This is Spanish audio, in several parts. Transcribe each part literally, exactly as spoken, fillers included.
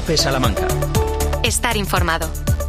COPE Salamanca. Estar informado.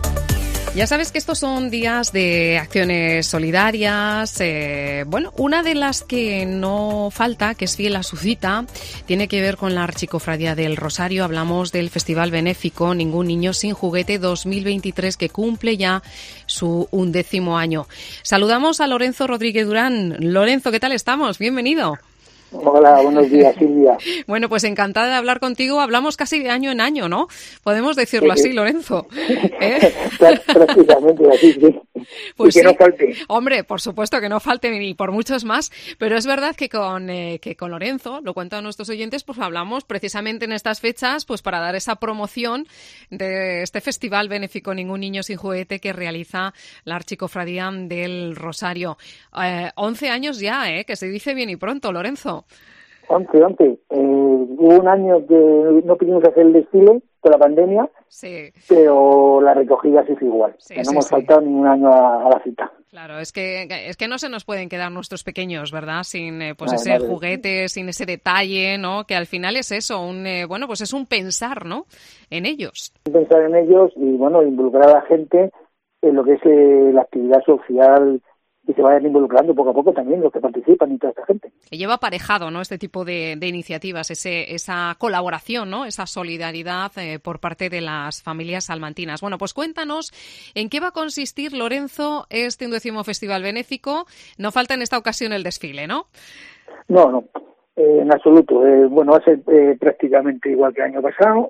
Ya sabes que estos son días de acciones solidarias. Eh, bueno, una de las que no falta, que es fiel a su cita, tiene que ver con la Archicofradía del Rosario. Hablamos del Festival Benéfico Ningún Niño Sin Juguete dos mil veintitrés, que cumple ya su undécimo año. Saludamos a Lorenzo Rodríguez Durán. Lorenzo, ¿qué tal estamos? Bienvenido. Hola, buenos días, Silvia. Bueno, pues encantada de hablar contigo. Hablamos casi de año en año, ¿no? Podemos decirlo sí, así, Lorenzo. ¿Eh? Prácticamente así, sí. Pues y que sí. no falte. Hombre, por supuesto que no falte, ni por muchos más, pero es verdad que con, eh, que con Lorenzo, lo cuento a nuestros oyentes, pues hablamos precisamente en estas fechas pues para dar esa promoción de este Festival Benéfico Ningún Niño Sin Juguete que realiza la Archicofradía del Rosario. Eh, once años ya, ¿eh? Que se dice bien y pronto, Lorenzo. Once, once. Eh, hubo un año que no pudimos hacer el desfile por la pandemia, sí. pero la recogida se hizo igual. Sí, que no sí, hemos sí. faltado ni un año a, a la cita. Claro, es que es que no se nos pueden quedar nuestros pequeños, ¿verdad? Sin eh, pues No, ese madre. juguete, sin ese detalle, ¿no? Que al final es eso, un eh, bueno, pues es un pensar, ¿no? En ellos. Pensar en ellos y, bueno, involucrar a la gente en lo que es eh, la actividad social, y se vayan involucrando poco a poco también los que participan y toda esta gente. Que lleva aparejado, ¿no? Este tipo de, de iniciativas, ese, esa colaboración, ¿no? Esa solidaridad eh, por parte de las familias salmantinas. Bueno, pues cuéntanos en qué va a consistir, Lorenzo, este undécimo Festival Benéfico. No falta en esta ocasión el desfile, ¿no? No, no, eh, en absoluto. Eh, bueno, va a ser eh, prácticamente igual que el año pasado.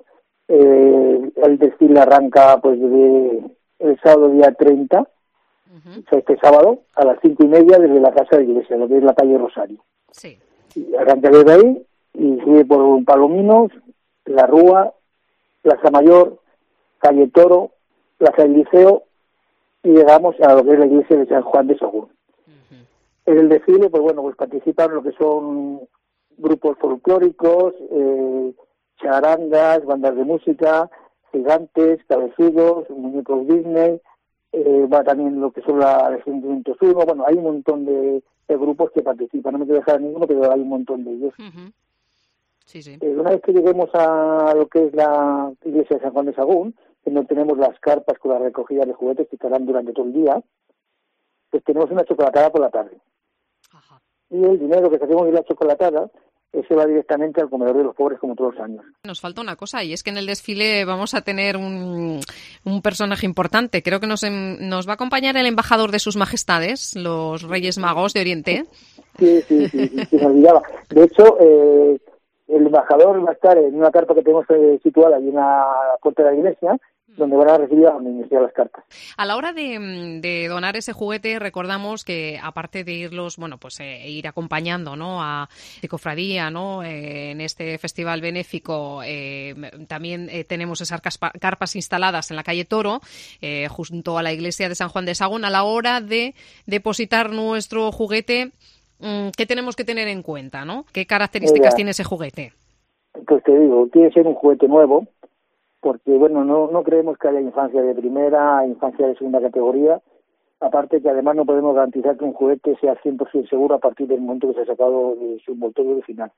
Eh, el desfile arranca pues desde el sábado día treinta, Uh-huh. o sea, este sábado, a las cinco y media desde la Casa de Iglesia, lo que es la calle Rosario. Sí. Y arranca desde ahí y sigue por Palominos, La Rúa, Plaza Mayor, calle Toro, Plaza del Liceo, y llegamos a lo que es la iglesia de San Juan de Sagún. Uh-huh. En el desfile, pues bueno, pues participan lo que son grupos folclóricos, eh, charangas, bandas de música, gigantes, cabezudos, muñecos Disney. Eh, va también lo que son la de Sentimientos uno, bueno, hay un montón de, de grupos que participan, no me quiero dejar ninguno, pero hay un montón de ellos. Uh-huh. Sí, sí. Eh, una vez que lleguemos a lo que es la iglesia de San Juan de Sagún, donde tenemos las carpas con la recogida de juguetes que estarán durante todo el día, pues tenemos una chocolatada por la tarde. Ajá. Y el dinero que saquemos de la chocolatada, ese va directamente al comedor de los pobres, como todos los años. Nos falta una cosa, y es que en el desfile vamos a tener un, un personaje importante. Creo que nos, nos va a acompañar el embajador de sus majestades, los Reyes Magos de Oriente. Sí, sí, sí, sí, se me olvidaba. De hecho, eh, el embajador va a estar en una carpa que tenemos eh, situada ahí en la puerta de la iglesia, donde van a recibir a los niños y a las cartas. A la hora de, de donar ese juguete, recordamos que aparte de irlos, bueno, pues eh, ir acompañando, ¿no? A la cofradía, ¿no? Eh, en este festival benéfico, eh, también eh, tenemos esas caspa, carpas instaladas en la calle Toro, eh, junto a la iglesia de San Juan de Sagún. A la hora de depositar nuestro juguete, ¿qué tenemos que tener en cuenta, no? ¿Qué características Mira, tiene ese juguete? Pues te digo, tiene que ser un juguete nuevo, porque, bueno, no, no creemos que haya infancia de primera, infancia de segunda categoría, aparte que además no podemos garantizar que un juguete sea cien por ciento seguro a partir del momento que se ha sacado de su envoltorio original.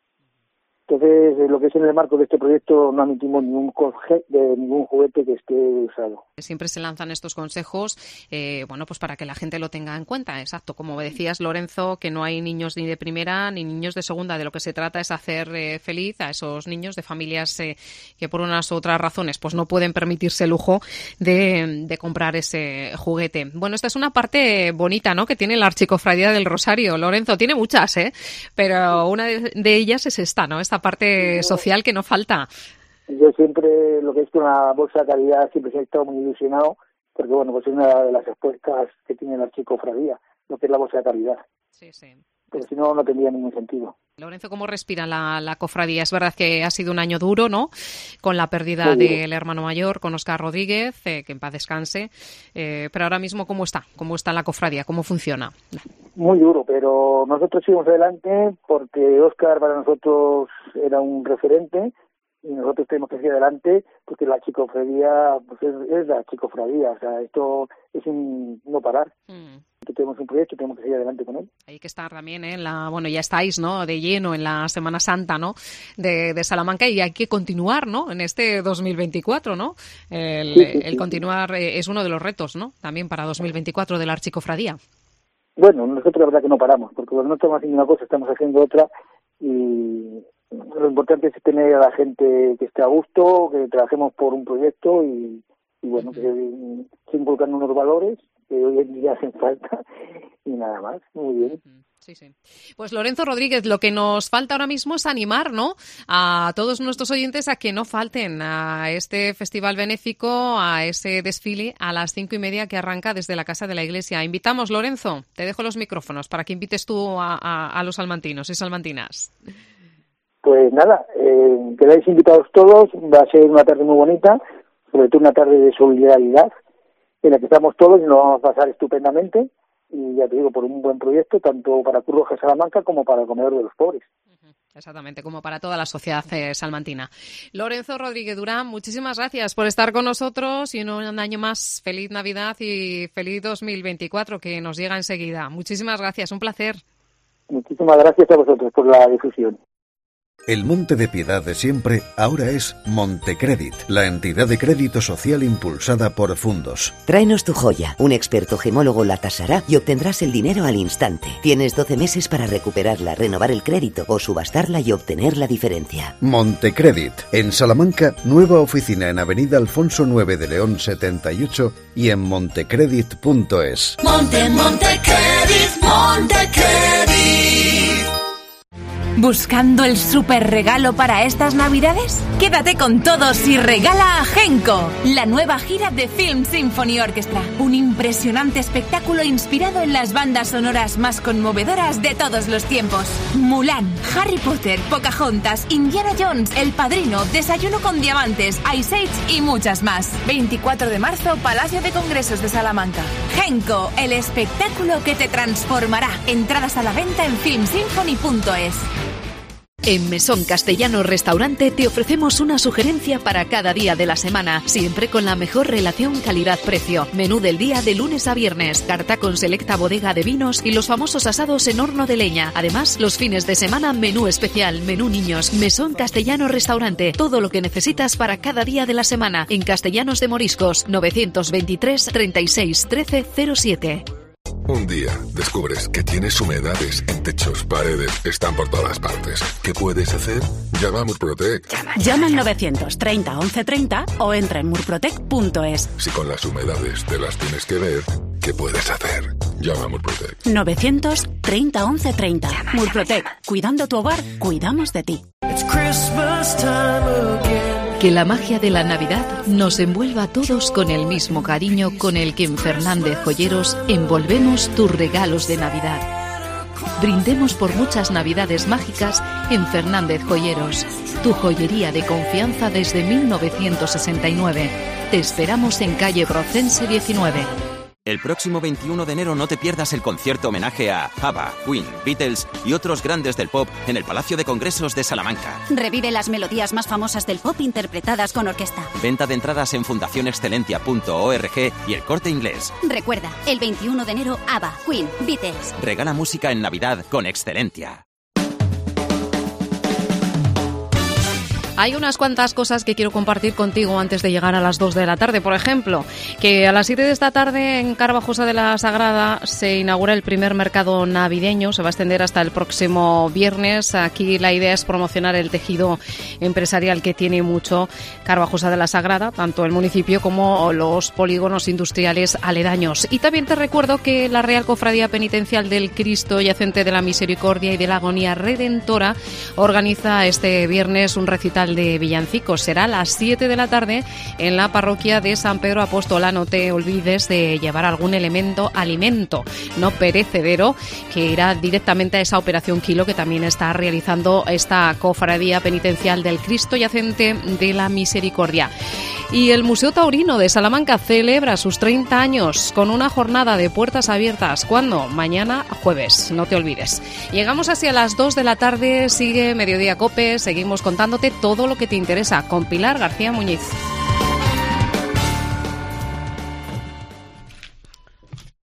Entonces, lo que es en el marco de este proyecto, no admitimos ningún, de ningún juguete que esté usado. Siempre se lanzan estos consejos, eh, bueno, pues para que la gente lo tenga en cuenta. Exacto, como decías, Lorenzo, que no hay niños ni de primera ni niños de segunda. De lo que se trata es hacer eh, feliz a esos niños de familias eh, que por unas u otras razones pues no pueden permitirse el lujo de, de comprar ese juguete. Bueno, esta es una parte bonita, ¿no?, que tiene la Archicofradía del Rosario. Lorenzo, tiene muchas, ¿eh? Pero una de, de ellas es esta, ¿no? Esta parte social que no falta. Yo siempre, lo que es con la bolsa de caridad, siempre he estado muy ilusionado, porque, bueno, pues es una de las expuestas que tiene la Archicofradía, lo que es la bolsa de caridad. Sí, sí. Porque si no, no tendría ningún sentido. Lorenzo, ¿cómo respira la, la cofradía? Es verdad que ha sido un año duro, ¿no?, con la pérdida del hermano mayor, con Óscar Rodríguez, eh, que en paz descanse, eh, pero ahora mismo, ¿cómo está? ¿Cómo está la cofradía? ¿Cómo funciona? Muy duro, pero nosotros seguimos adelante porque Óscar para nosotros era un referente y nosotros tenemos que seguir adelante porque la chicofradía pues es, es la chicofradía, o sea, esto es un no parar. Mm. Tenemos un proyecto, tenemos que seguir adelante con él. Hay que estar también en la, bueno, ya estáis, ¿no?, de lleno en la Semana Santa, ¿no?, de, de Salamanca, y hay que continuar, ¿no?, en este dos mil veinticuatro, ¿no? El, sí, sí, el sí. continuar eh, es uno de los retos, ¿no?, también para dos mil veinticuatro de la Archicofradía. Bueno, nosotros la verdad que no paramos, porque cuando no estamos haciendo una cosa, estamos haciendo otra, y lo importante es tener a la gente que esté a gusto, que trabajemos por un proyecto y, y bueno, uh-huh. que se inculcan unos valores que hoy en día hacen falta y nada más. Muy bien. Sí, sí. Pues Lorenzo Rodríguez, lo que nos falta ahora mismo es animar, ¿no?, a todos nuestros oyentes a que no falten a este festival benéfico, a ese desfile a las cinco y media que arranca desde la Casa de la Iglesia. Invitamos, Lorenzo, te dejo los micrófonos para que invites tú a, a, a los salmantinos y salmantinas. Pues nada, eh, quedáis invitados todos, va a ser una tarde muy bonita, sobre todo una tarde de solidaridad, en la que estamos todos y nos vamos a pasar estupendamente, y ya te digo, por un buen proyecto, tanto para Cruz Roja Salamanca como para el Comedor de los Pobres. Exactamente, como para toda la sociedad eh, salmantina. Lorenzo Rodríguez Durán, muchísimas gracias por estar con nosotros y en un año más, feliz Navidad y feliz dos mil veinticuatro, que nos llega enseguida. Muchísimas gracias, un placer. Muchísimas gracias a vosotros por la difusión. El Monte de Piedad de siempre ahora es Montecredit, la entidad de crédito social impulsada por Fundos. Tráenos tu joya. Un experto gemólogo la tasará y obtendrás el dinero al instante. Tienes doce meses para recuperarla, renovar el crédito o subastarla y obtener la diferencia. Montecredit. En Salamanca, nueva oficina en Avenida Alfonso nueve de León setenta y ocho y en montecredit punto es. Monte, Montecredit, Montecredit. ¿Buscando el super regalo para estas Navidades? Quédate con todos y regala a Genco, la nueva gira de Film Symphony Orchestra. Un impresionante espectáculo inspirado en las bandas sonoras más conmovedoras de todos los tiempos. Mulan, Harry Potter, Pocahontas, Indiana Jones, El Padrino, Desayuno con Diamantes, Ice Age y muchas más. veinticuatro de marzo, Palacio de Congresos de Salamanca. Genco, el espectáculo que te transformará. Entradas a la venta en film symphony punto es. En Mesón Castellano Restaurante te ofrecemos una sugerencia para cada día de la semana, siempre con la mejor relación calidad-precio. Menú del día de lunes a viernes, carta con selecta bodega de vinos y los famosos asados en horno de leña. Además, los fines de semana, menú especial, menú niños. Mesón Castellano Restaurante, todo lo que necesitas para cada día de la semana. En Castellanos de Moriscos, novecientos veintitrés, treinta y seis, trece, cero siete. Un día descubres que tienes humedades en techos, paredes, están por todas partes. ¿Qué puedes hacer? Llama a Murprotec. Llama al novecientos treinta, once treinta o entra en murprotec punto es. Si con las humedades te las tienes que ver, ¿qué puedes hacer? Llama a Murprotec. novecientos treinta, once treinta. Llama, Murprotec. Llama, llama. Cuidando tu hogar, cuidamos de ti. Que la magia de la Navidad nos envuelva a todos con el mismo cariño con el que en Fernández Joyeros envolvemos tus regalos de Navidad. Brindemos por muchas Navidades mágicas en Fernández Joyeros, tu joyería de confianza desde mil novecientos sesenta y nueve. Te esperamos en calle Brocense diecinueve. El próximo veintiuno de enero no te pierdas el concierto homenaje a ABBA, Queen, Beatles y otros grandes del pop en el Palacio de Congresos de Salamanca. Revive las melodías más famosas del pop interpretadas con orquesta. Venta de entradas en fundación excelentia punto org y El Corte Inglés. Recuerda, el veintiuno de enero ABBA, Queen, Beatles. Regala música en Navidad con Excelentia. Hay unas cuantas cosas que quiero compartir contigo antes de llegar a las dos de la tarde. Por ejemplo, que a las siete de esta tarde en Carvajosa de la Sagrada se inaugura el primer mercado navideño. Se va a extender hasta el próximo viernes. Aquí la idea es promocionar el tejido empresarial que tiene mucho Carvajosa de la Sagrada, tanto el municipio como los polígonos industriales aledaños. Y también te recuerdo que la Real Cofradía Penitencial del Cristo Yacente de la Misericordia y de la Agonía Redentora organiza este viernes un recital de villancicos. Será a las siete de la tarde en la parroquia de San Pedro Apóstola. No te olvides de llevar algún elemento alimento no perecedero que irá directamente a esa operación Kilo que también está realizando esta Cofradía Penitencial del Cristo Yacente de la Misericordia. Y el Museo Taurino de Salamanca celebra sus treinta años con una jornada de puertas abiertas. ¿Cuándo? Mañana jueves, no te olvides. Llegamos así a las dos de la tarde, sigue Mediodía Cope, seguimos contándote todo lo que te interesa con Pilar García Muñiz.